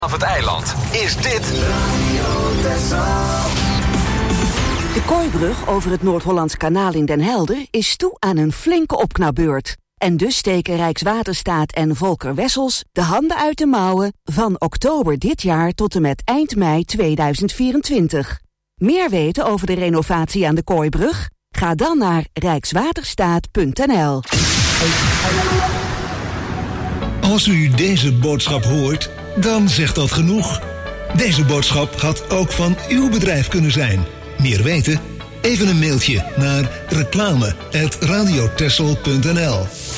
Vanaf het eiland is dit De Kooibrug over het Noord-Hollands Kanaal in Den Helder is toe aan een flinke opknapbeurt. En dus steken Rijkswaterstaat en Volker Wessels de handen uit de mouwen van oktober dit jaar tot en met eind mei 2024. Meer weten over de renovatie aan de Kooibrug? Ga dan naar rijkswaterstaat.nl. Als u deze boodschap hoort, dan zegt dat genoeg. Deze boodschap had ook van uw bedrijf kunnen zijn. Meer weten? Even een mailtje naar reclame@radiotexel.nl.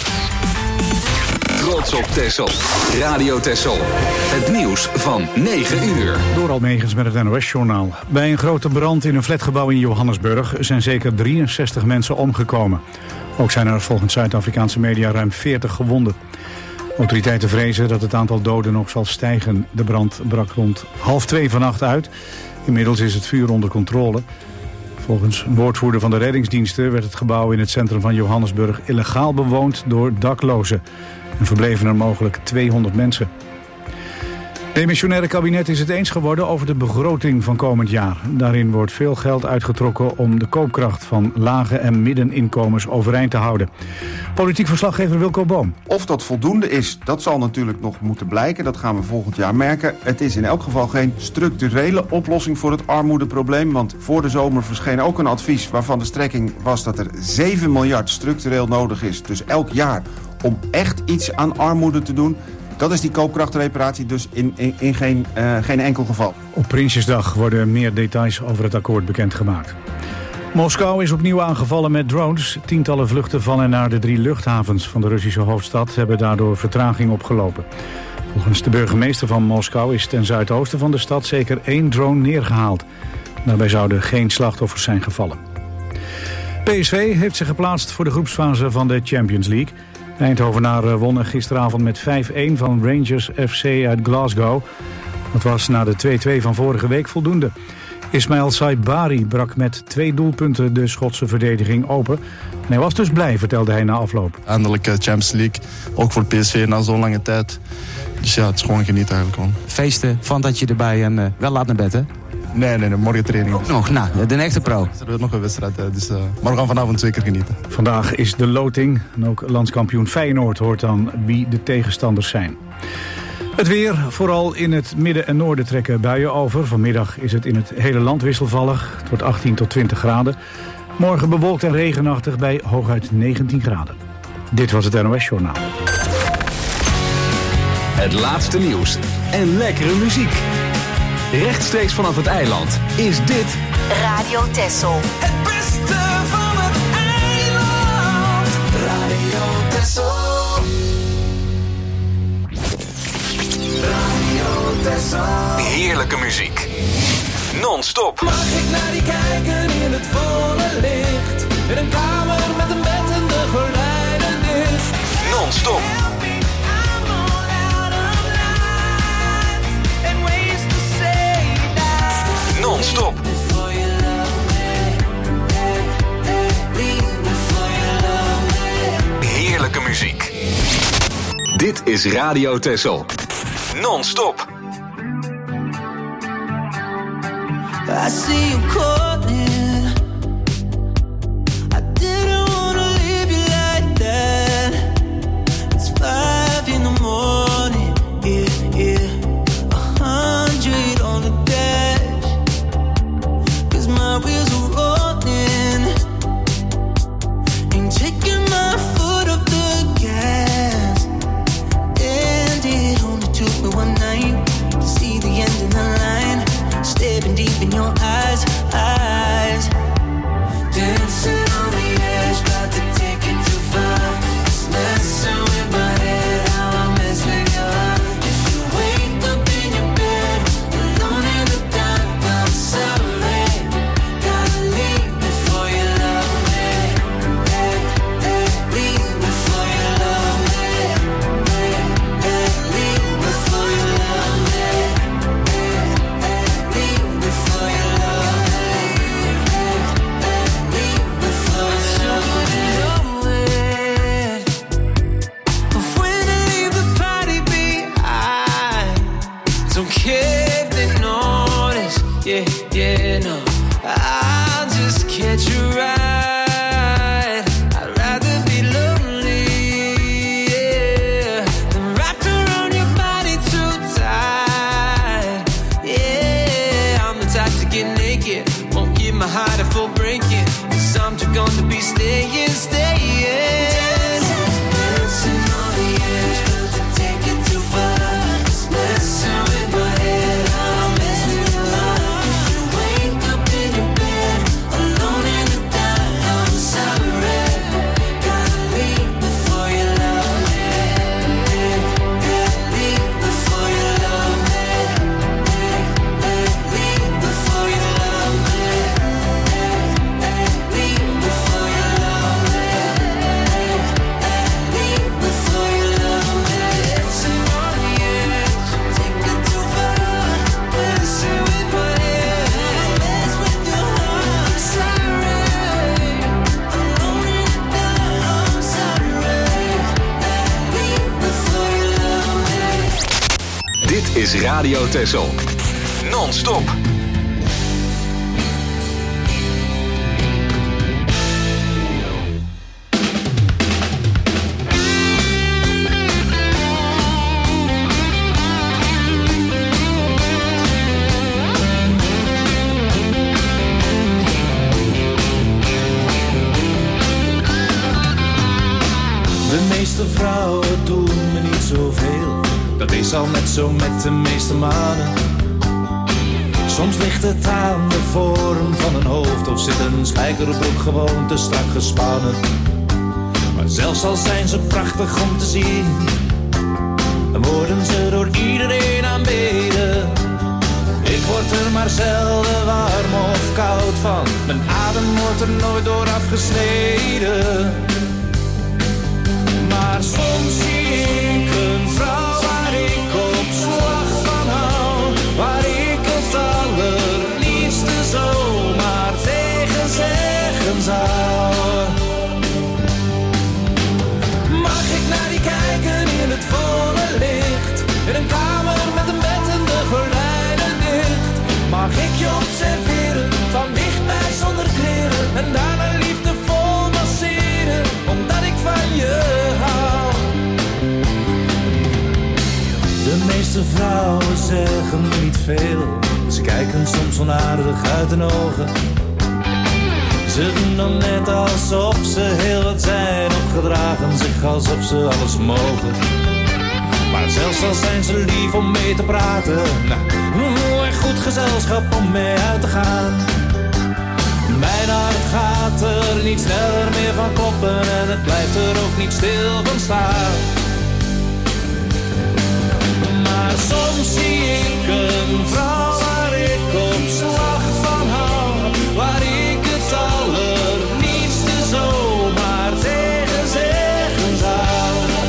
Trots op Texel. Radio Texel. Het nieuws van 9 uur. Door Almegens met het NOS-journaal. Bij een grote brand in een flatgebouw in Johannesburg zijn zeker 63 mensen omgekomen. Ook zijn er volgens Zuid-Afrikaanse media ruim 40 gewonden. Autoriteiten vrezen dat het aantal doden nog zal stijgen. De brand brak rond 1:30 vannacht uit. Inmiddels is het vuur onder controle. Volgens een woordvoerder van de reddingsdiensten werd het gebouw in het centrum van Johannesburg illegaal bewoond door daklozen. En verbleven er mogelijk 200 mensen. Het demissionaire kabinet is het eens geworden over de begroting van komend jaar. Daarin wordt veel geld uitgetrokken om de koopkracht van lage en middeninkomens overeind te houden. Politiek verslaggever Wilco Boom. Of dat voldoende is, dat zal natuurlijk nog moeten blijken. Dat gaan we volgend jaar merken. Het is in elk geval geen structurele oplossing voor het armoedeprobleem. Want voor de zomer verscheen ook een advies waarvan de strekking was dat er 7 miljard structureel nodig is. Dus elk jaar om echt iets aan armoede te doen. Dat is die koopkrachtreparatie dus in geen enkel geval. Op Prinsjesdag worden meer details over het akkoord bekendgemaakt. Moskou is opnieuw aangevallen met drones. Tientallen vluchten van en naar de 3 luchthavens van de Russische hoofdstad hebben daardoor vertraging opgelopen. Volgens de burgemeester van Moskou is ten zuidoosten van de stad zeker 1 drone neergehaald. Daarbij zouden geen slachtoffers zijn gevallen. PSV heeft zich geplaatst voor de groepsfase van de Champions League. De Eindhovenaren wonnen gisteravond met 5-1 van Rangers FC uit Glasgow. Dat was na de 2-2 van vorige week voldoende. Ismail Saibari brak met 2 doelpunten de Schotse verdediging open. En hij was dus blij, vertelde hij na afloop. Eindelijk Champions League, ook voor PSV na zo'n lange tijd. Dus ja, het is gewoon genieten eigenlijk gewoon. Feesten, van dat je erbij en wel laat naar bed, hè? Nee, morgen training. Ook nog, nou, de echte pro. Er wordt nog een wedstrijd, dus, maar we gaan vanavond zeker genieten. Vandaag is de loting. En ook landskampioen Feyenoord hoort dan wie de tegenstanders zijn. Het weer, vooral in het midden en noorden trekken buien over. Vanmiddag is het in het hele land wisselvallig. Het wordt 18 tot 20 graden. Morgen bewolkt en regenachtig bij hooguit 19 graden. Dit was het NOS Journaal. Het laatste nieuws en lekkere muziek. Rechtstreeks vanaf het eiland is dit Radio Texel. Het beste van het eiland. Radio Texel. Radio Texel. heerlijke muziek. Non-stop. Mag ik naar die kijken in het volle licht? In een kamer met een bed en de gordijnen dicht. Non-stop. Non-stop. Heerlijke muziek. Dit is Radio Texel. Non-stop. I see you calling. I didn't wanna leave you like that. It's 5 in the morning. Yeah, yeah. 100 on the dash. 'Cause my wheels are rolling. Ain't taking my foot off the gas. And it only took me one night to see the end of the line. Staring deep in your eyes. care if they notice. Yeah, yeah, no, I'll just catch you right. I'd rather be lonely, yeah, than wrapped around your body too tight. Yeah, I'm the type to get naked, won't give my heart a full breaking, 'cause I'm too gone to be staying. Dancing on the edge, but to take it too far. Messing with my head, I'm messing with your heart. If you wake up in your bed, alone in the dark, I'm sorry. Gotta leave before you love me. Gotta leave before you love me. Leave before you love me. Leave before you love me. Leave before you love me. Dancing on the edge, take it too far. Messing with my head, mess with your heart. Sorry, alone in the dark, I'm sorry. Leave before you love me. Dit is Radio Texel. Non-stop. De meeste vrouwen doen me niet zoveel. Dat is al net zo met de meeste mannen. Soms ligt het aan de vorm van een hoofd, of zit een spijkerbroek gewoon te strak gespannen. Maar zelfs al zijn ze prachtig om te zien, dan worden ze door iedereen aanbeden. Ik word er maar zelden warm of koud van, mijn adem wordt er nooit door afgesneden. Maar soms zie ik een vrouw waar ik op slag van hou, waar ik het allerliefste zomaar tegen zeggen zou. Mag ik naar die kijken in het volle licht, in een kamer met een bed en de gordijnen dicht? Mag ik je observeren, van dichtbij zonder kleren, en daarna liefdevol masseren, omdat ik van je hou? De meeste vrouwen zeggen niet veel, ze kijken soms onaardig uit hun ogen. Ze doen dan net alsof ze heel wat zijn, of gedragen zich alsof ze alles mogen. Maar zelfs al zijn ze lief om mee te praten, nou, en goed gezelschap om mee uit te gaan. Mijn hart gaat er niet sneller meer van kloppen, en het blijft er ook niet stil van staan. Maar soms zie ik een vrouw waar ik op slag van hou, waar ik het allerliefste zomaar tegen zeggen zou.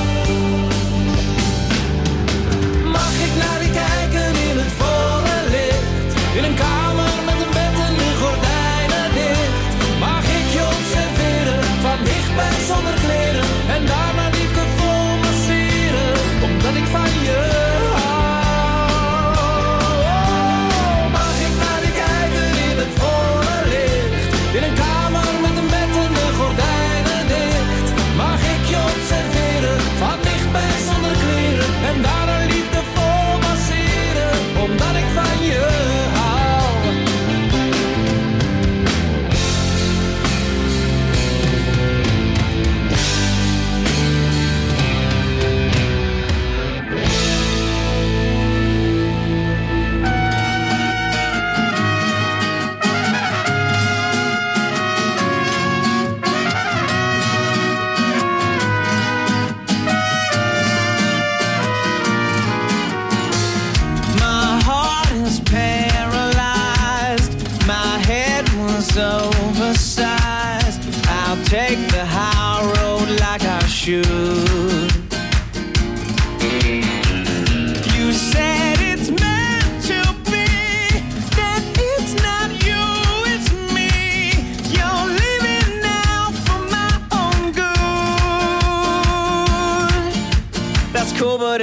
Mag ik naar die kijken in het volle licht, in een kamer met een bed en de gordijnen dicht? Mag ik je observeren, van dichtbij zonder kleren, en daarna liefdevol masseren, omdat ik van je hou?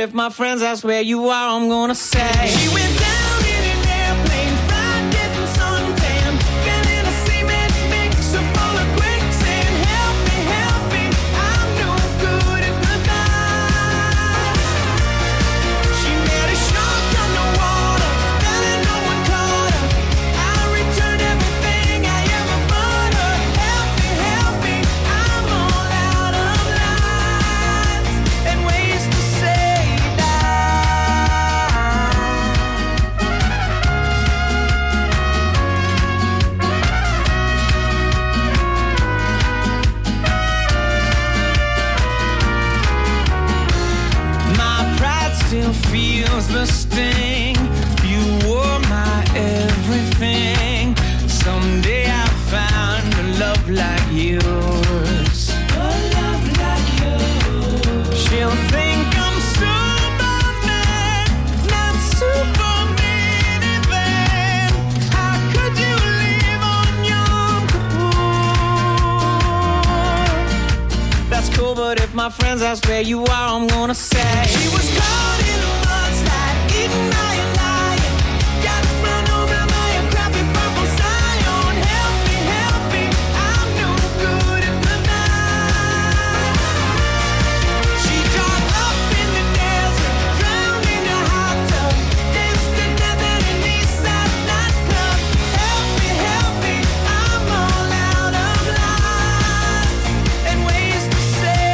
if my friends ask where you are, I'm gonna say she went down in an airplane, fried, getting suntan, fell in a cement mixer full of quicksand. Help me, I'm no good at goodbye. She met a shark underwater, fell and no one caught her. I returned everything I ever bought her. Help me, I'm all out of lines and ways to say my pride still feels the sting. You were my everything. Someday I'll find a love like yours. A love like yours. She'll think I'm Superman, not Superman even. How could you live on Yom Kippur? That's cool, but if my friends ask where you are, I'm gonna say she was caught in a mudslide, eaten by a lion, got run over by a crappy purple Zion. Help me, I'm no good at goodnight. She dropped up in the desert, drowned in a hot tub, danced to death at an Eastside nightclub. Help me, I'm all out of lines and ways to say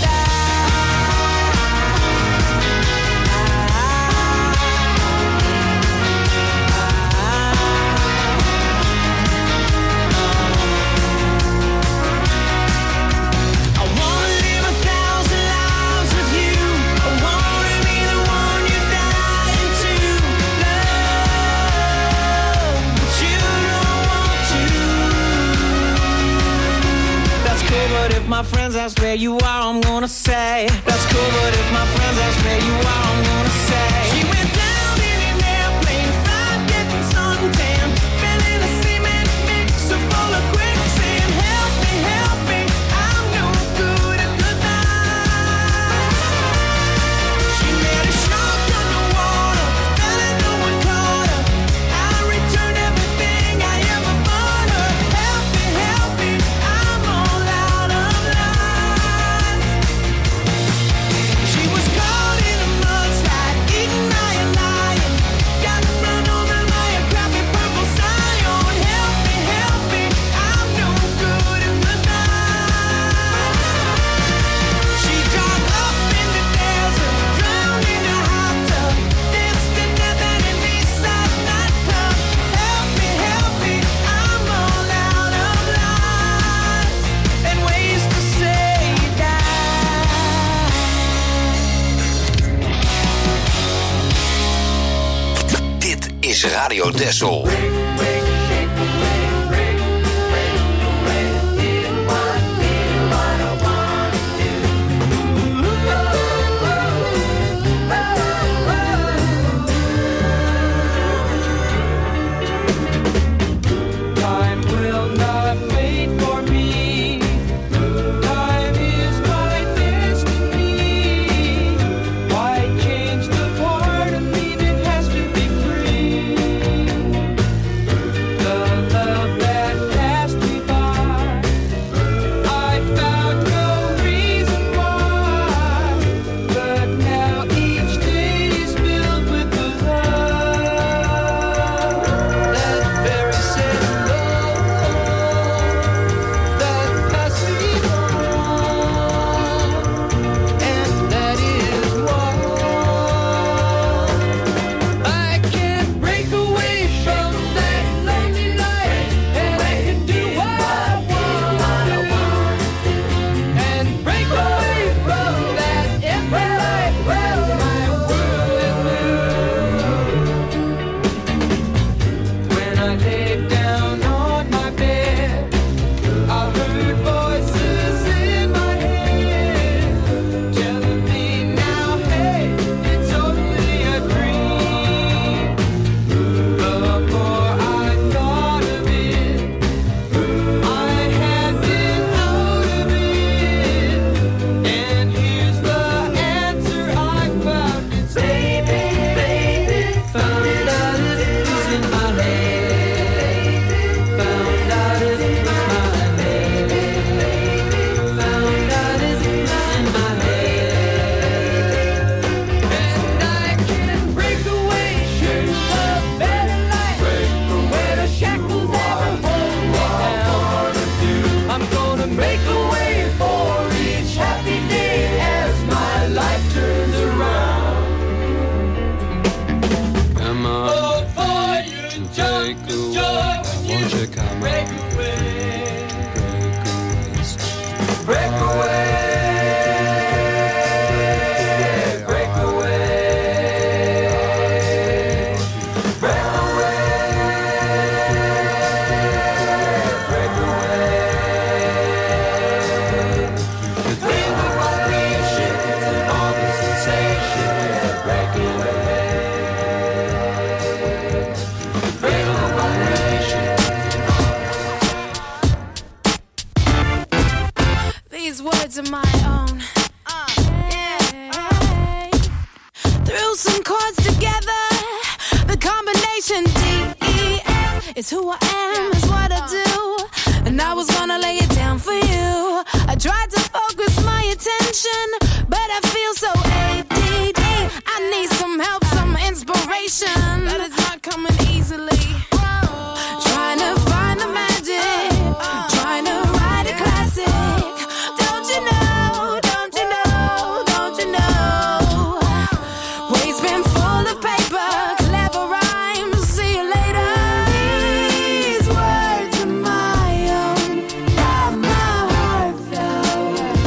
I wanna live 1,000 lives with you. I wanna be the one you die into. Love, but you don't want to. That's cool, but if my friends ask where you are, I'm gonna say that's cool, but if my friends ask where you are, I'm gonna say she went down in an airplane, fried, getting suntan, fell in a cement mixer full of quicksand. Help me, I'm no good at goodnight. She met a shark underwater, fell and no one caught her. I returned everything I ever bought her. Help me, I'm all out of line. She was caught in a mudslide, eaten by a lion, got run over by a crappy purple Zion. Help me, I'm no good at goodnight. She dropped up in the desert, drowned in a hot tub, danced to death at an Eastside nightclub. Help me, I'm all out of lines and ways to say Dit is Radio Texel. Time will not wait for me. Time is my destiny. Why change the part of me that has to be free? break away. Won't you come break away? Break away. Break away. Break away. Break away. Feel the vibrations and all the sensations. Break away. Feel the vibrations. These words are my own. Threw some chords together. The combination D-E-F is who I am, is what I do. And I was gonna lay it down for you. I tried to focus my attention, but I feel so ADD. I need some help, some inspiration. That is not coming easily. Trying to find the magic, trying to write a classic. Don't you know, don't you know, don't you know? Waste bin full of paper, clever rhymes, see you later. These words are my own, from my heart flow.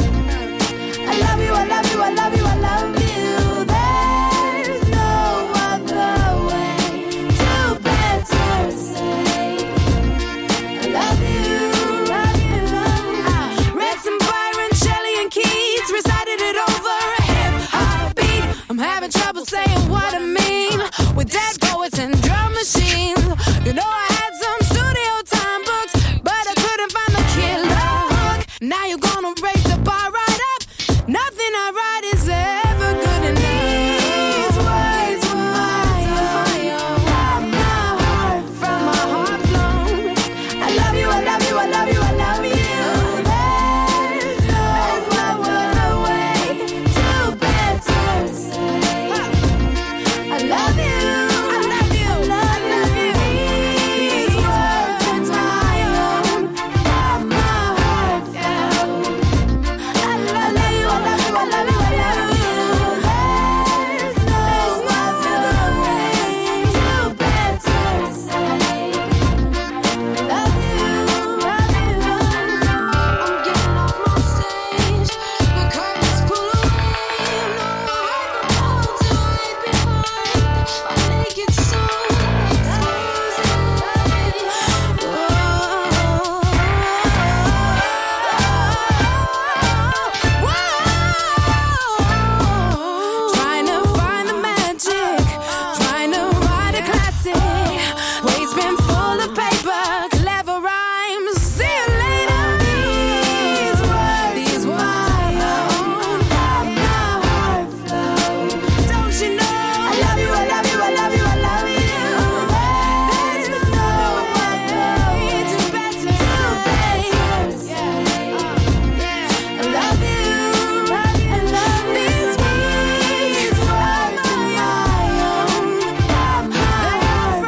I love you, I love you, I love you, I love you. There's no other way to better say I love you, love you. Read some Byron, Shelley, and Keats, recited it over a hip-hop beat. I'm having trouble saying what I mean with dead poets and drum machines. You know I had some studio time books, but I couldn't find the killer hook. Now you're gonna raise the bar right up. Nothing I write is ever good enough. These words were my own, from my heart flown. I love you, I love you, I love you, I love you. There's no other way to better say I love you, I love you, I love you. These words are my own, from my heart flown. I love you, I love you, I love you, I love you. There's no other way to better say I love you, love you. I'm getting off my stage, the curtains pull away. No, I don't know to hide behind my naked soul. Trying to find the magic, trying to write a classic. Waste bin full of paper, clever rhymes. See you later. These words my own, from my heart flow. Don't you know? I love you, I love you, I love you, I love you. There's no other way to better say I love you, I love these words are my own, from my heart.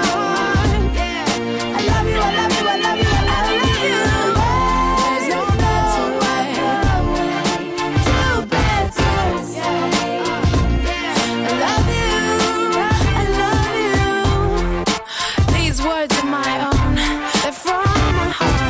I love you, I love you, I love you, I love you. There's no better way to better say I love you, I love you. These words are my own, they're from my heart.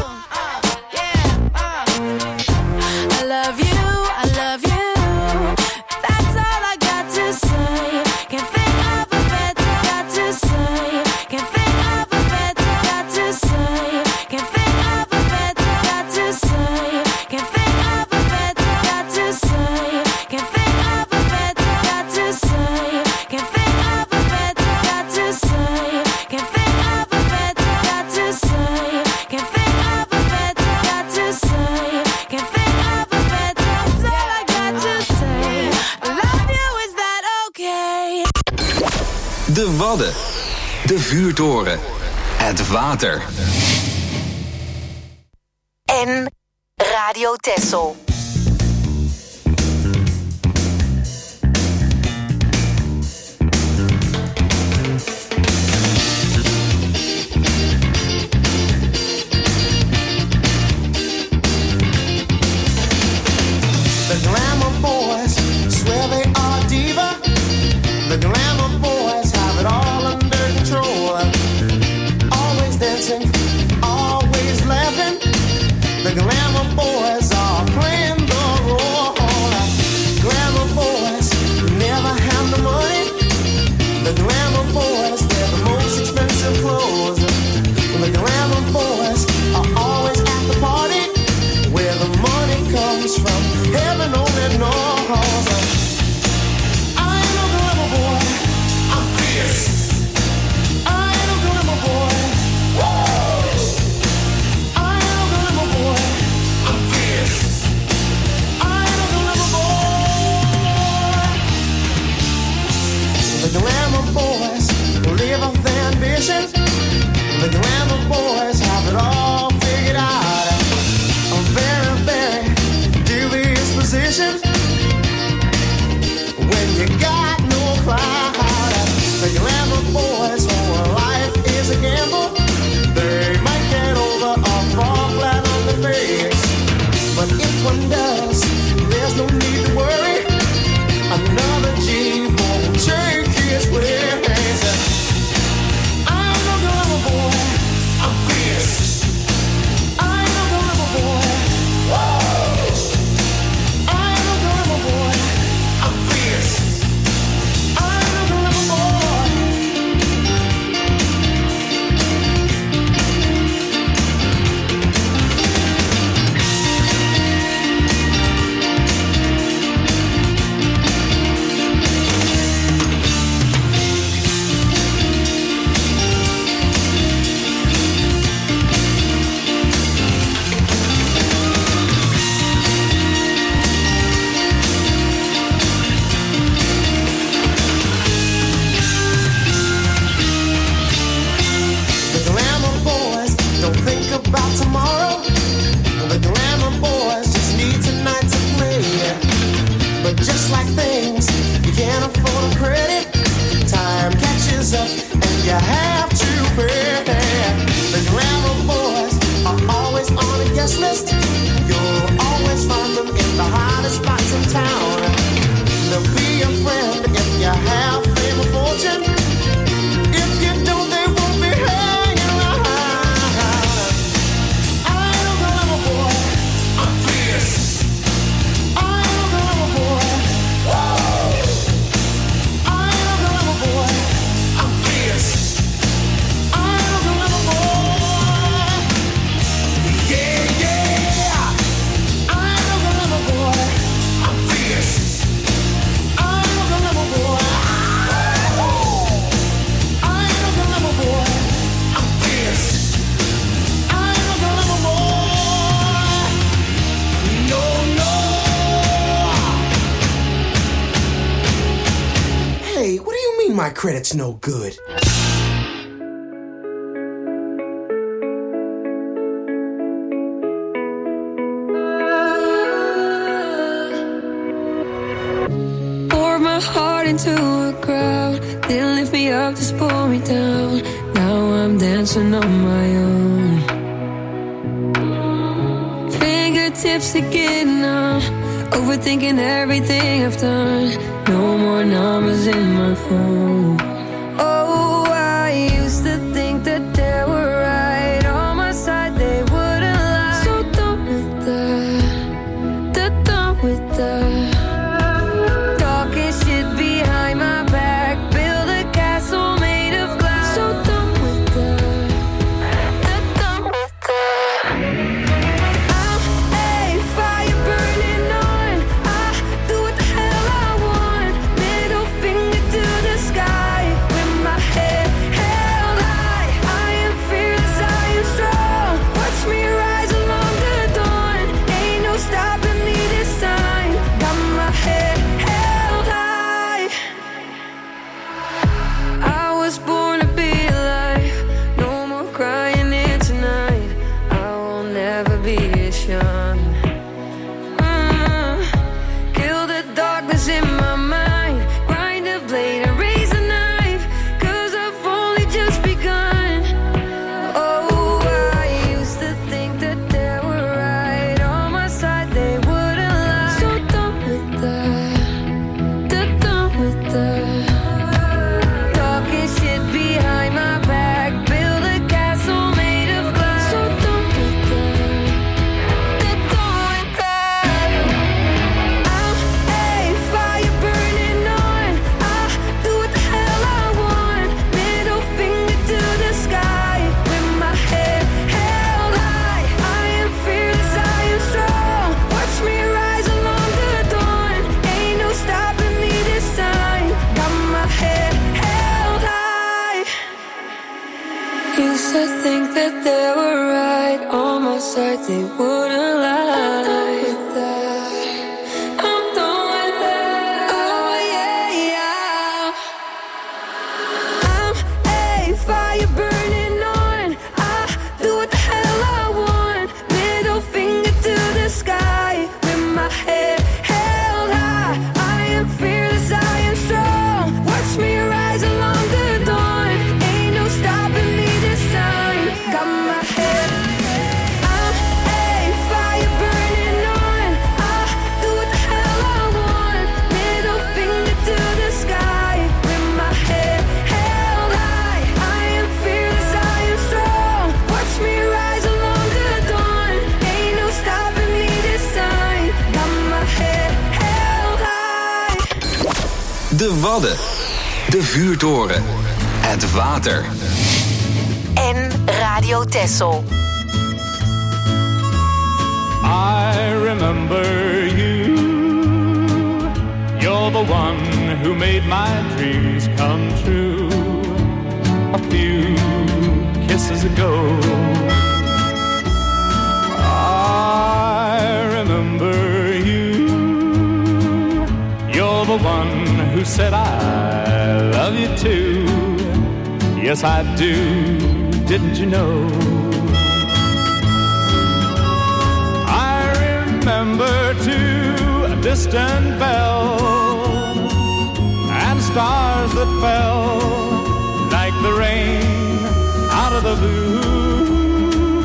I love you, I love you. That's all I got to say. Can't think of a better got to say. Can't think of a better got to say. Can't think of a better got to say. Can't think of a better got to say. Can't think of a better got to say. Can't think of a better got to say. Can't think of a better got to say. Can't think of a better got to say. Can't think of a better. That's all I got to say. I love you, is that okay? De Wadden. De vuurtoren. Het water. En Radio Texel. The glamour boys swear they are diva. The glamour boys have it all under control. boys wear the most expensive clothes. The glamour boys are always at the party where the money comes from. Heaven only knows. I ain't no glamour boy, I'm fierce. I ain't no glamour boy. Woo! I ain't no glamour boy, I'm fierce. I ain't no glamour boy. The glamour boys live off their ambition. The glamour boys have it all figured out. A very, very dubious position when you got no clout. The glamour boys, oh, life is a gamble. They might get over or fall flat on the face. But if one does, there's no need to worry. Another G won't take his place. I'm no glamour boy, I'm fierce. I'm no glamour boy. Whoa! I'm no glamour boy, I'm fierce. I'm no glamour boy. About tomorrow, the glamour boys just need tonight to play. But just like things, you can't afford a credit. Time catches up and you have to pay. The glamour boys are always on a guest list. You'll always find them in the hottest spots in town. They'll be a friend if you have fame or fortune. If you don't, they won't be hanging around. My credit's no good. Poured my heart into a crowd, didn't lift me up, just pull me down. Now I'm dancing on my own. Fingertips again now, overthinking everything I've done. No more numbers in my phone. Oh, I used to think that they were right on my side, they wouldn't lie. So done with that, done with that. Talking shit behind my back, build a castle made of glass. So done with that, done with that. I'm a fire burning on, I do what the hell I want. Middle finger to the sky. used to think that they were right on my side, they wouldn't lie with that. I'm done with that. Oh yeah, I'm a fire burning on. I do what the hell I want. Middle finger to the sky with my head held high. I am fearless, I am strong. Watch me rise along the dawn. Ain't no stopping me this time. Got my head. I'm a fire burning on. I do what the hell I want. Middle finger to the sky with my head held high. I am fearless, I am strong. Watch me rise along the dawn. Ain't no stopping me this time. Got my head held high. De Wadden. De Vuurtoren. Het water. En Radio Texel. I remember you. You're the one who made my dreams come true. A few kisses ago. I remember you. You're the one who said I love you too. Yes, I do. Didn't you know? I remember too a distant bell and stars that fell like the rain out of the blue.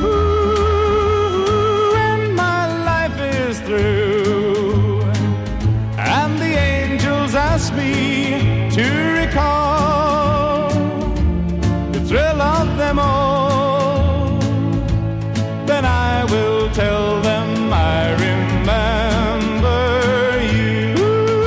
And my life is through, and the angels ask me to recall the thrill of them all. Then I will tell them I remember you.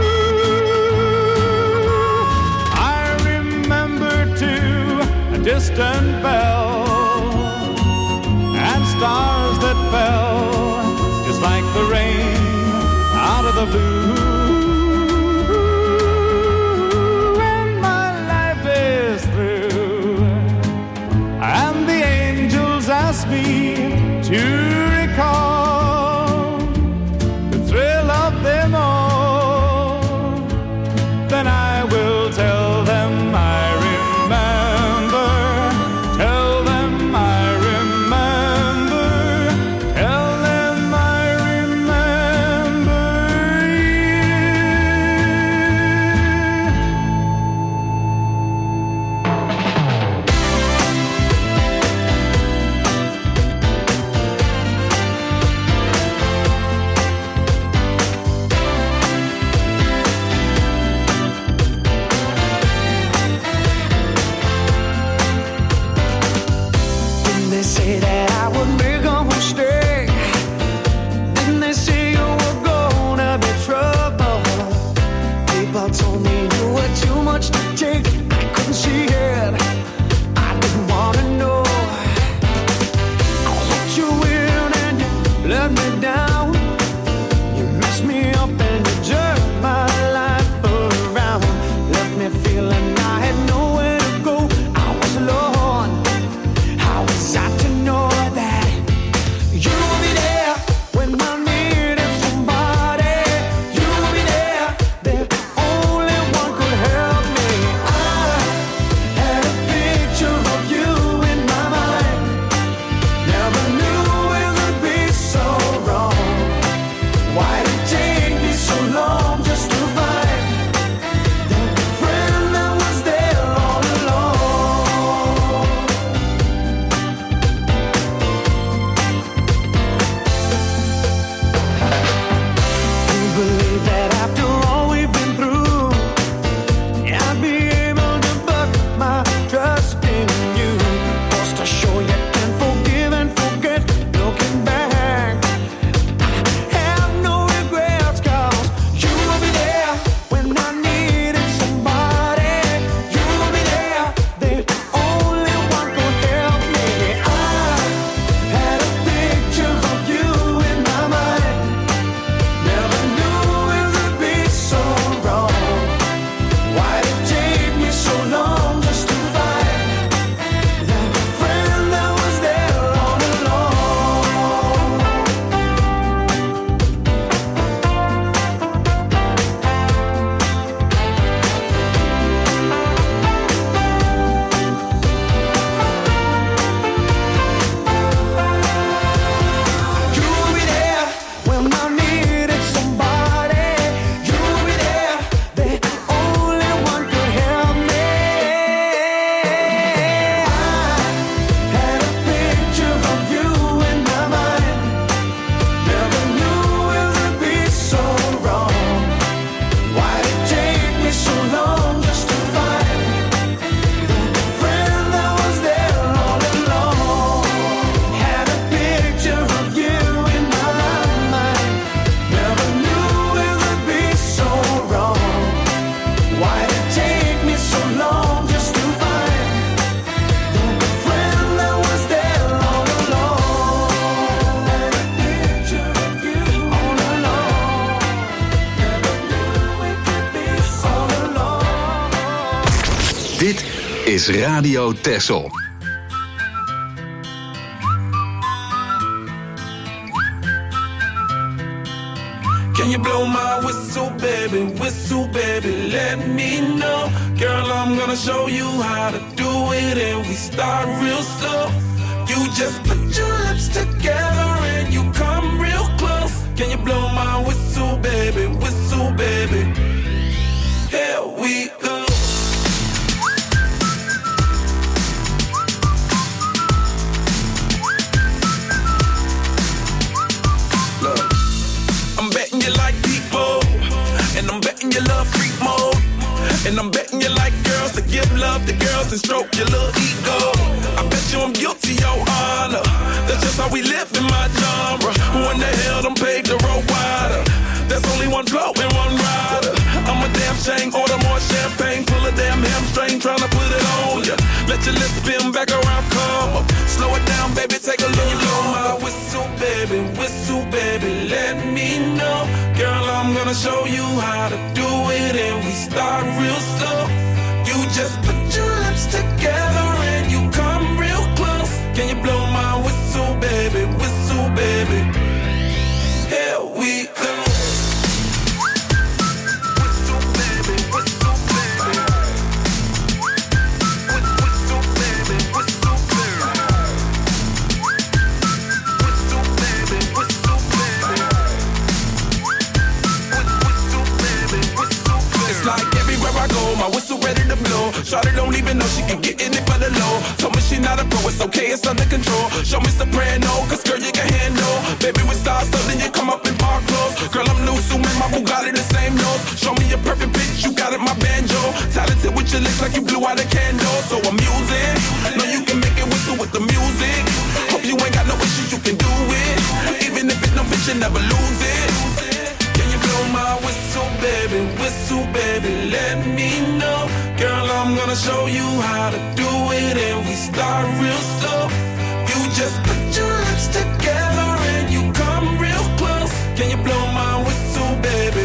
I remember too a distant bell and stars that fell just like the rain out of the blue. And my life is through, and the angels ask me to recall the thrill of them all. Then I will tell them I remember. Tell them I remember. Tell them I remember you. is Radio Texel. Can you blow my whistle, baby, let me know. Girl, I'm gonna show you how to do it, and we start real slow. You just put your lips together and you come real close. Can you blow my whistle, baby, here we go. Look, I'm betting you like people, and I'm betting you love freak mode, and I'm betting you like girls to give love to girls and stroke your little ego. I bet you I'm guilty, your honor. That's just how we live in my genre. Who in the hell done paved the road wider? There's only one flow and one rider. I'm a damn shame, order more champagne, pull a damn hamstring, tryna put it on ya. Let your lips spin back around, come up. Slow it down, baby, take a look. Blow my whistle, baby, let me know. Girl, I'm gonna show you how to do it, and we start real slow. You just put your lips together and you come real close. Can you blow my whistle, baby, here we go. My whistle ready to blow. Shawty don't even know she can get in it for the low. Told me she not a pro, it's okay, it's under control. Show me soprano, cause girl you can handle. Baby with stars, so then you come up in park clothes. Girl I'm new, so with my Bugatti the same nose. Show me a perfect pitch, you got it, my banjo. Talented with your lips like you blew out a candle. So I'm using, know you can make it whistle with the music. Hope you ain't got no issues, you can do it. Even if it's no bitch, you never lose it. Can you blow my whistle, baby, let me know. Girl, I'm gonna show you how to do it, and we start real slow. You just put your lips together and you come real close. Can you blow my whistle, baby,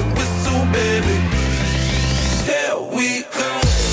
here we go.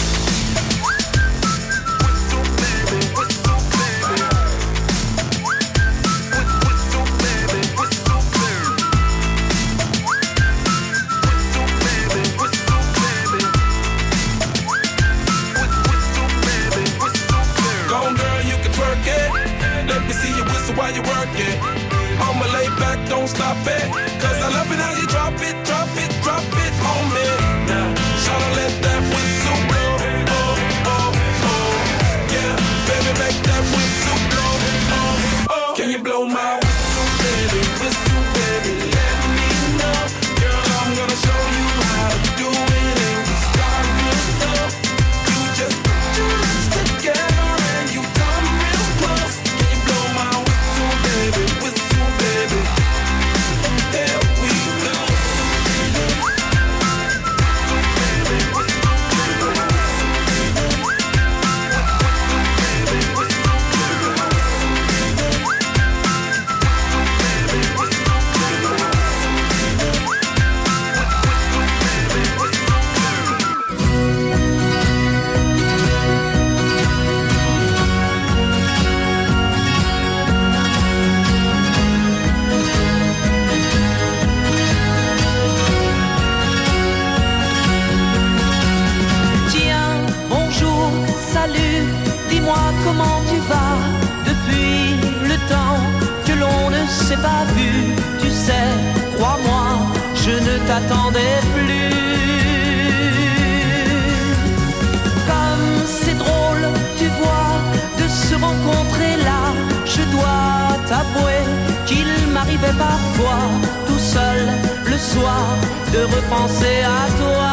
While you work it, I'ma lay back, don't stop it. Cause I love it how you drop it on me. Now, shawty let that whistle blow. Oh, oh, oh. Yeah, baby, make that whistle blow. Oh, oh. Can you blow my whistle, baby, let me know. Girl, I'm gonna show you how to do it, and we start real slow. You just put your lips together and you come real close. Can you blow my whistle, baby, there we go. Comment tu vas depuis le temps que l'on ne s'est pas vu? Tu sais, crois-moi, je ne t'attendais plus. Comme c'est drôle, tu vois, de se rencontrer là. Je dois t'avouer qu'il m'arrivait parfois, tout seul le soir, de repenser à toi.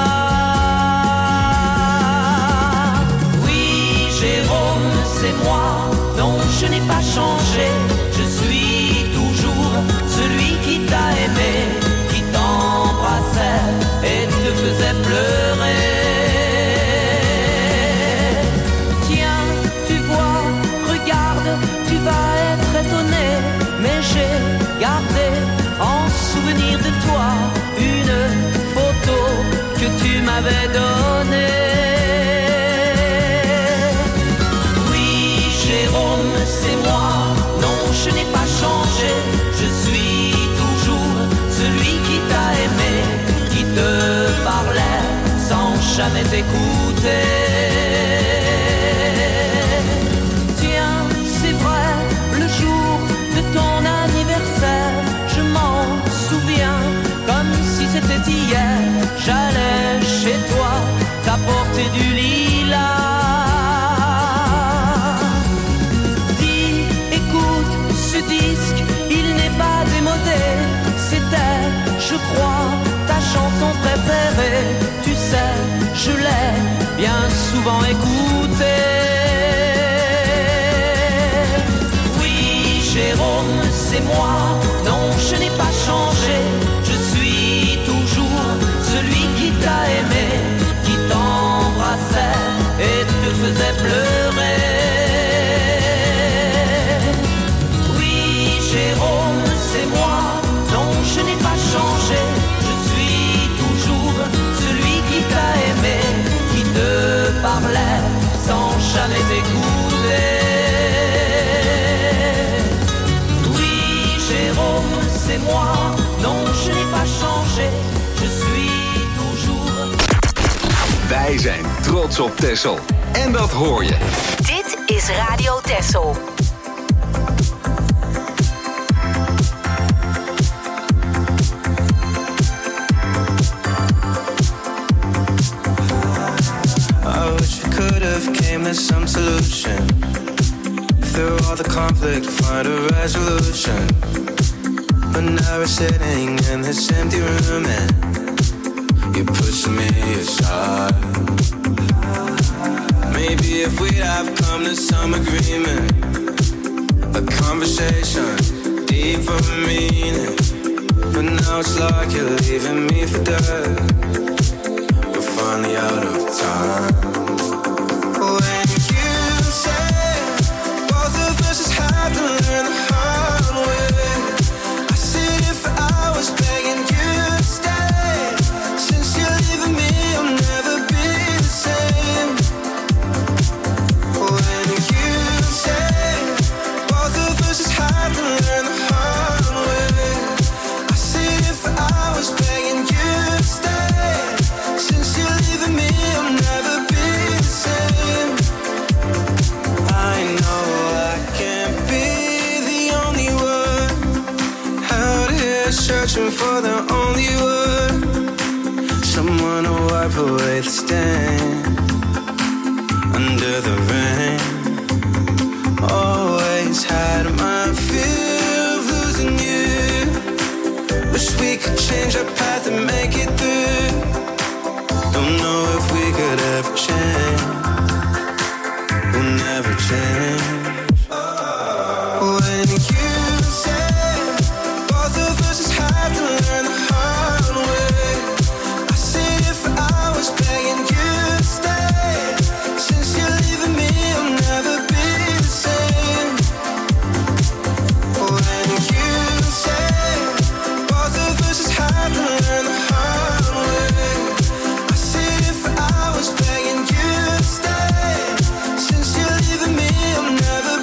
Jérôme, c'est moi, non je n'ai pas changé. Je suis toujours celui qui t'a aimé, qui t'embrassait et te faisait pleurer. Tiens, tu vois, regarde, tu vas être étonné, mais j'ai gardé en souvenir de toi une photo que tu m'avais donnée. jamais t'écouter. Tiens, c'est vrai, le jour de ton anniversaire, je m'en souviens comme si c'était hier. J'allais chez toi t'apporter du lilas. Dis, écoute ce disque, il n'est pas démodé. C'était, je crois, ta chanson préférée. Tu sais, je l'ai bien souvent écoutée. Oui, Jérôme, c'est moi. Non, je n'ai pas changé. Je suis toujours celui qui t'a aimé, qui t'embrassait et te faisait pleurer. Oui, Jérôme, c'est moi. Non, je n'ai pas changé. Je suis toujours celui qui t'a aimé, qui te parlait sans jamais t'écouter. Oui, Jérôme, c'est moi. Non, je n'ai pas changé. Je suis toujours. Wij zijn trots op Texel. En dat hoor je. Dit is Radio Texel. I wish we could have came to some solution. Through all the conflict, find a resolution. But now we're sitting in this empty room and you're pushing me aside. Maybe if we'd have come to some agreement, a conversation, deeper meaning. But now it's like you're leaving me for dead. We're finally out of time. When you say both of us just have to learn the hard way, I sit here for hours begging you to stay. Since you're leaving me, I'll never be the same. When you say both of us just have to learn the hard way, I sit here for hours begging you to stay. Since you're leaving me, I'll never be the same. I know I can't be the only one out here searching for the only word, someone to wipe away the stain under the rain. Always had my fear of losing you. Wish we could change our path and make it through. Don't know if we could ever change. We'll never change. When you say both of us just have to learn the hard way, I sit here for hours begging you to stay. Since you're leaving me, I'll never be the same. When you say both of us just have to learn the hard way, I sit here for hours begging you to stay. Since you're leaving me, I'll never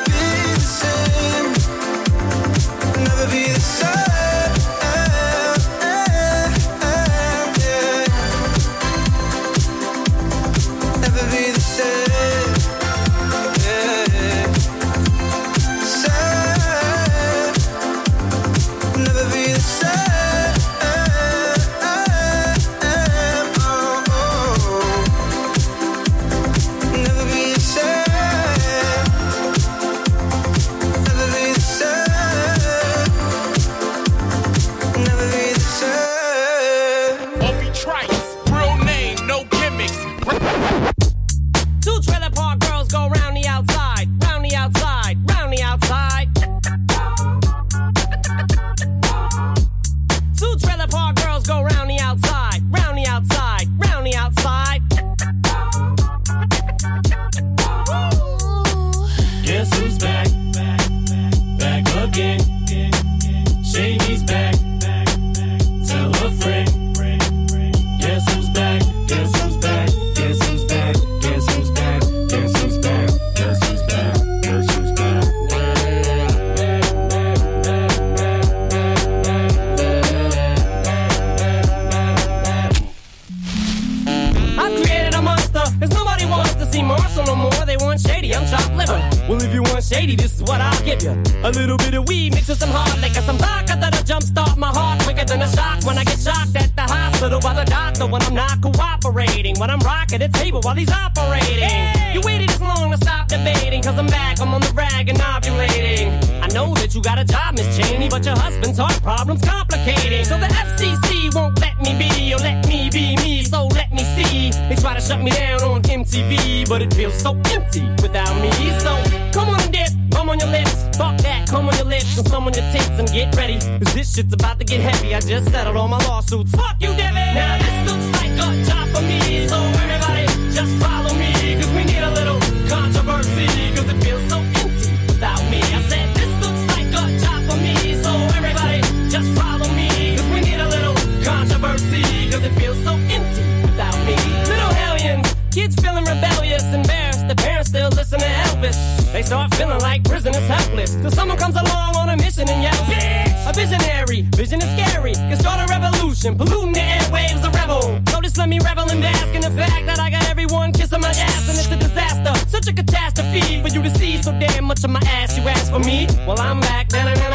Well, if you want shady, this is what I'll give you. A little bit of weed mixed with some hard liquor, some vodka that'll jumpstart my heart quicker than a shock when I get shocked at the hospital by the doctor when I'm not cooperating. When I'm rocking the table while he's operating. Hey! You waited this long to stop debating, cause I'm back, I'm on the rag and ovulating. I know that you got a job, Miss Cheney, but your husband's heart problem's complicating. So the FCC won't let me be, or let me be me, so let me see. They try to shut me down on MTV, but it feels so empty without me. So come on and dip, bum on your lips, fuck that, come on your lips, and some on your tits, and get ready, cause this shit's about to get heavy. I just settled all my lawsuits, fuck you, Debbie. Now this looks like a job for me, so everybody just follow me, cause we need a little controversy, cause it feels so empty without me. I said this looks like a job for me, so everybody just follow me, cause we need a little controversy, cause it feels so empty without me. Little hellions, kids feeling rebellious, embarrassed, the parents still listen to Elvis. They start feeling like prisoners helpless, till someone comes along on a mission and yells, bitch! A visionary, vision is scary, can start a revolution, polluting the airwaves, a rebel. So just let me revel and bask in the fact that I got everyone kissing my ass, and it's a disaster, such a catastrophe for you to see so damn much of my ass. You ask for me, well I'm back.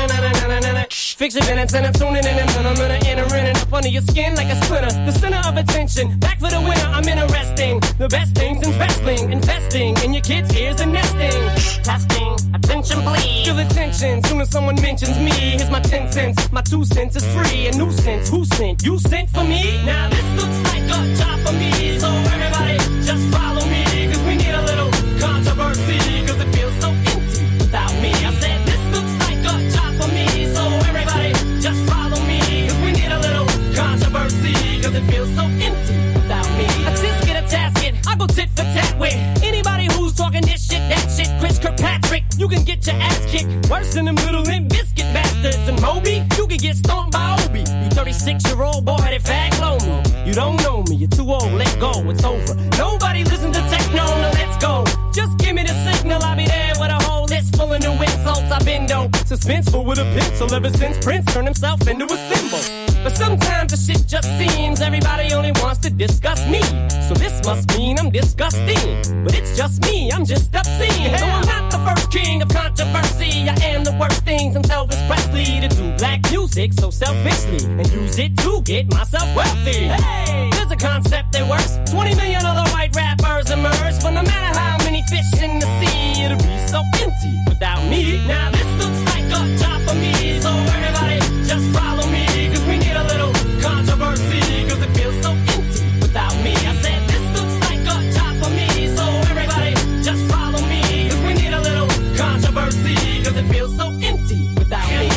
Fix your minutes and I'm tuning in, and I'm gonna enter in and up under your skin like a splinter. The center of attention, back for the winner. I'm interesting, the best things in wrestling, investing in your kids' ears and nesting. Testing, attention please. Feel attention, soon as someone mentions me. Here's my 10 cents, my 2 cents is free. A nuisance, who sent? You sent for me? Now this looks like a job for me, so everybody just follow me, cause we need a little controversy, cause it feels so empty without me. I said this looks like a job for me, so everybody just follow me, cause we need a little controversy, cause it feels so empty without me. A tisket, a tasket, I go tit for tat with anybody who's talking this shit, that shit. Chris Kirkpatrick, you can get your ass kicked worse than them little Limp Bizkit bastards. And Moby, you can get stomped by Obi. You 36-year-old boy headed fag low me. You don't know me, you're too old, let go, it's over. Nobody listen to techno, now let's go. Just give me the signal, I'll be there with a whole list full of new insults. I've been dope, suspenseful with a pencil ever since Prince turned himself into a symbol. But sometimes the shit just seems everybody only wants to discuss me. So this must mean I'm disgusting. But it's just me, I'm just obscene. So I'm not the first king of controversy. I am the worst thing since Elvis Presley to do black music so selfishly and use it to get myself wealthy. Hey, there's a concept that works. 20 million other white rappers emerge, but no matter how many fish in the sea, it'll be so empty without me. Now this looks like a job for me, so everybody just follow me, cause we need a little controversy, cause it feels so empty without me. I said this looks like a job for me, so everybody just follow me, cause we need a little controversy, cause it feels so empty without me.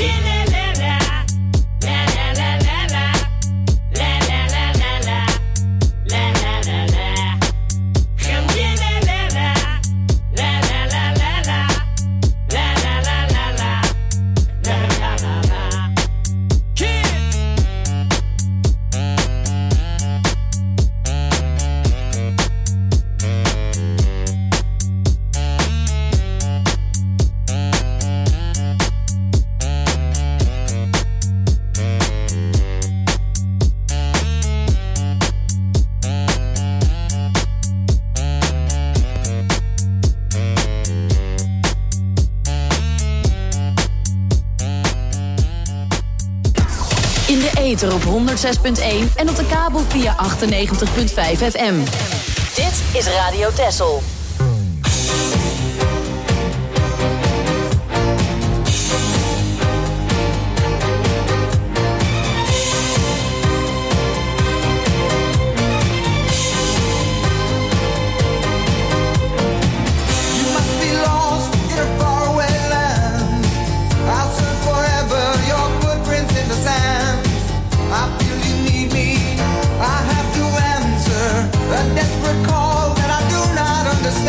Op 106.1 en op de kabel via 98.5 FM. Dit is Radio Texel. A desperate call that I do not understand.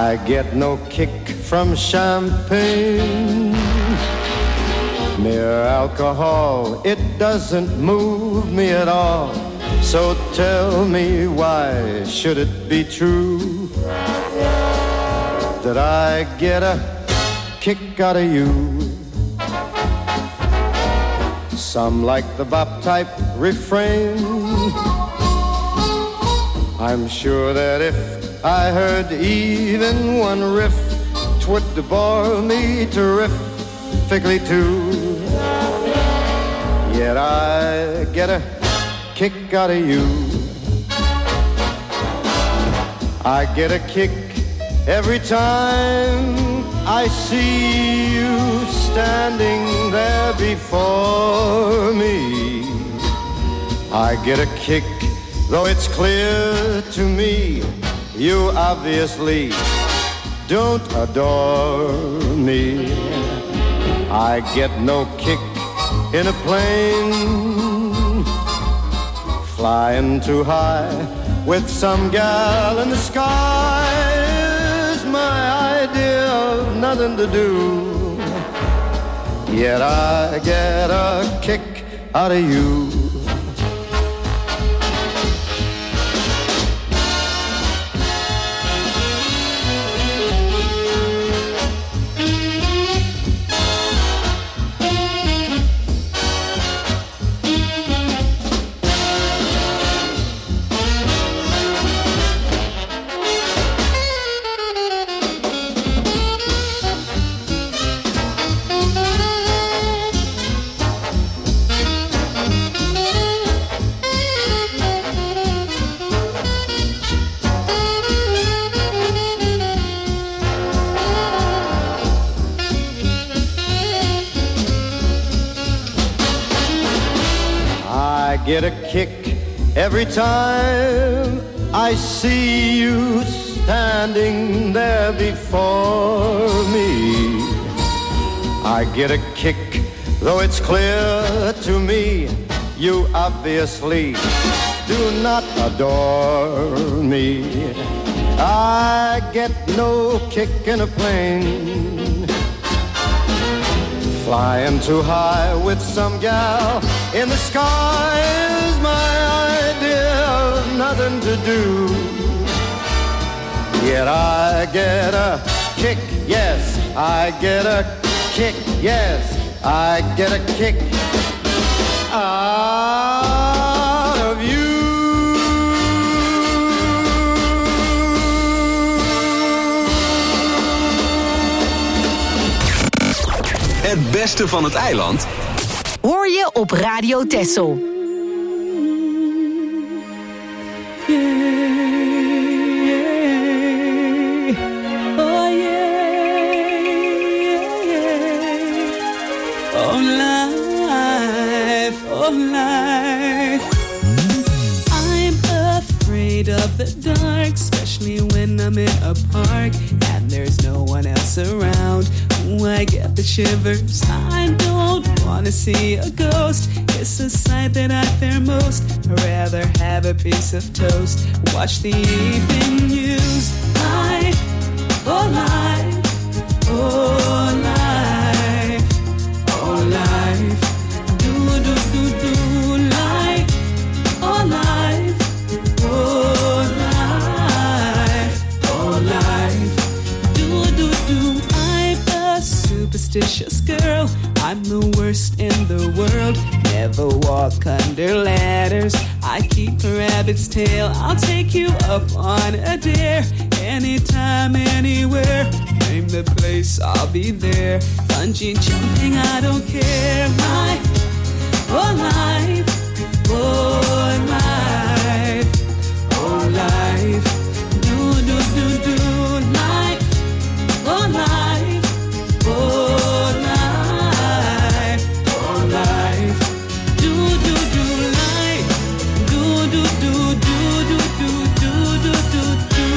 I get no kick from champagne. Mere alcohol, it doesn't move me at all. So tell me, why should it be true that I get a kick out of you? Some like the bop type refrain. I'm sure that if I heard even one riff, 'twould bore me terrifically too. Yet I get a kick out of you. I get a kick every time I see you standing there before me. I get a kick, though it's clear to me you obviously don't adore me. I get no kick in a plane, flying too high with some gal in the sky is my idea of nothing to do. Yet I get a kick out of you. Get a kick every time I see you standing there before me. I get a kick, though it's clear to me you obviously do not adore me. I get no kick in a plane, flying too high with some gal in the sky is my idea of nothing to do. Yet I get a kick, yes, I get a kick, yes, I get a kick out of you. Het beste van het eiland hoor je op Radio Texel. Oh life. I'm afraid of the dark, especially when I'm in a park and there's no one else around. I get the shivers. I don't wanna see a ghost. It's a sight that I fear most. I'd rather have a piece of toast, watch the evening news. Life, oh life, oh life, oh life. Do do do do life, oh life, oh life, oh life. Do do do. Superstitious girl, I'm the worst in the world. Never walk under ladders, I keep a rabbit's tail. I'll take you up on a dare, anytime, anywhere. Name the place, I'll be there. Bungee jumping, I don't care. Life, oh life, oh life, oh life. Do do do do life, oh life. Oh life, oh life, do do do life, do do do do do do do do do do.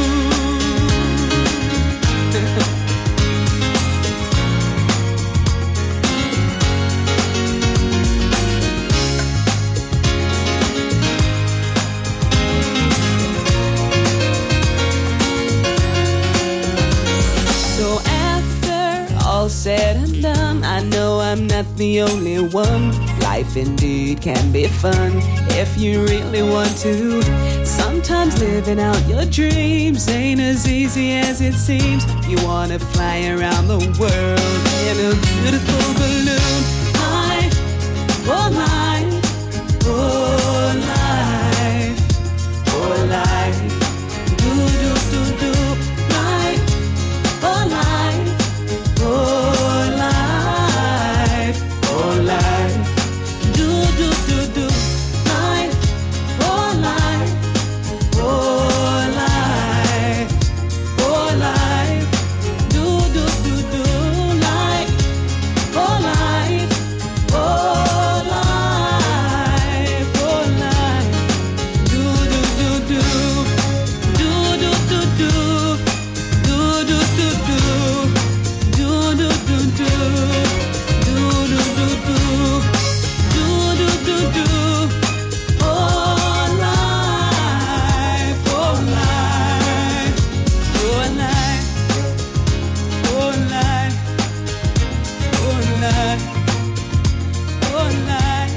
not the only one. Life indeed can be fun if you really want to. Sometimes living out your dreams ain't as easy as it seems. You wanna fly around the world in a beautiful balloon. Life, oh life, oh life, oh life. Do do do do. Life, oh life, oh life, oh life. Do do do do. Life, oh life, oh life, oh life. Do do do do. Life, oh life, oh life, oh life. Do do do do. Do do do do. Do do do do. Do do do do. Do do do do. Do do do do. Oh life, oh life, oh life, oh life, oh life, oh life.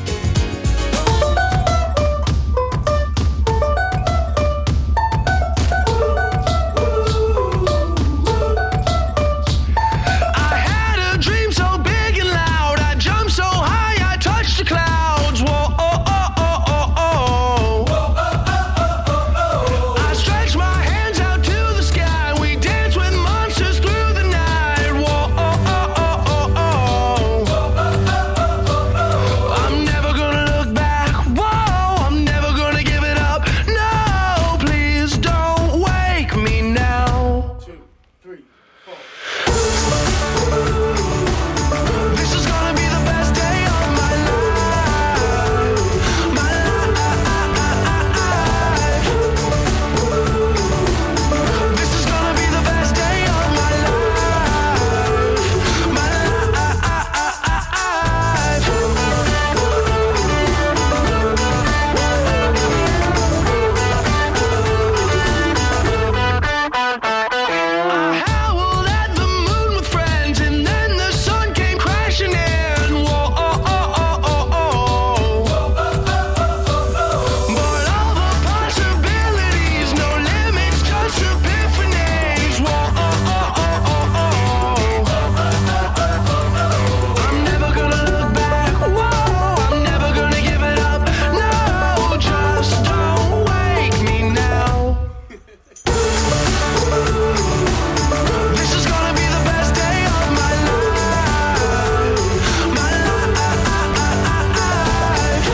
I had a dream so big and loud. I jumped so high, I touched the clouds. Whoa, oh, oh, oh, oh, oh. I stretched my hands out to the sky. We danced with monsters through the night. Whoa, oh, oh, oh, oh, oh. I'm never gonna look back. Whoa, I'm never gonna give it up. No, please don't wake me now. This is gonna be the best day of my life. My life. This is gonna be the best day of my life. My I howled at the moon with friends, and then the sun came crashing in. Whoa, oh, oh, oh, oh, oh. But all the possibilities, no limits, just epiphanies. Whoa, oh, oh, oh, oh, oh. I'm never gonna look back. Whoa, I'm never gonna give it up. No, just don't wake me now. This is gonna be the best day of my life. My life.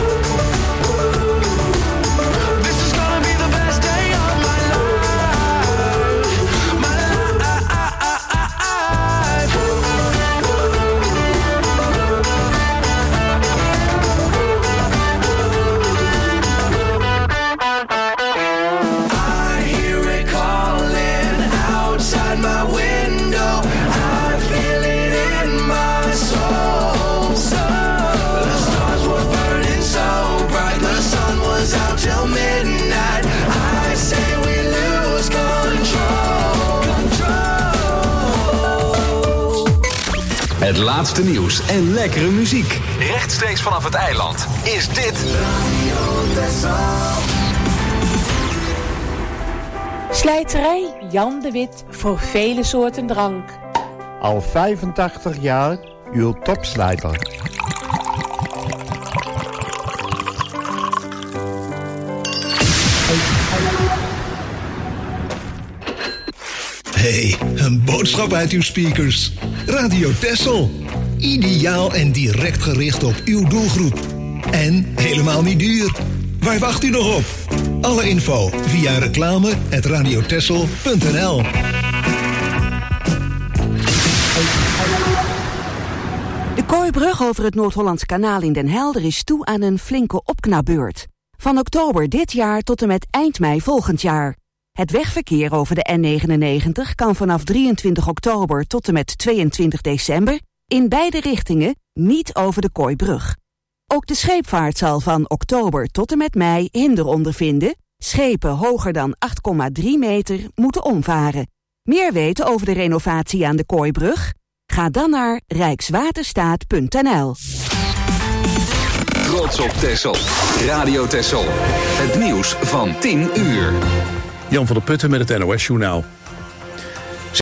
This is gonna be the best day of my life. My I hear it calling outside my window. I feel it in my soul. The stars were burning so bright. The sun was out till midnight. I say we lose control. Het laatste nieuws en lekkere muziek. Rechtstreeks vanaf het eiland is dit Slijterij Jan de Wit voor vele soorten drank. Al 85 jaar uw topslijter. Hey, een boodschap uit uw speakers. Radio Texel. Ideaal en direct gericht op uw doelgroep. En helemaal niet duur. Waar wacht u nog op? Alle info via reclame@radiotexel.nl. De Kooibrug over het Noord-Hollands Kanaal in Den Helder is toe aan een flinke opknapbeurt. Van oktober dit jaar tot en met eind mei volgend jaar. Het wegverkeer over de N99 kan vanaf 23 oktober tot en met 22 december in beide richtingen niet over de Kooibrug. Ook de scheepvaart zal van oktober tot en met mei hinder ondervinden. Schepen hoger dan 8,3 meter moeten omvaren. Meer weten over de renovatie aan de Kooibrug? Ga Ga dan naar rijkswaterstaat.nl. Trots op Texel. Radio Texel. Het nieuws van 10 uur. Jan van der Putten met het NOS-journaal.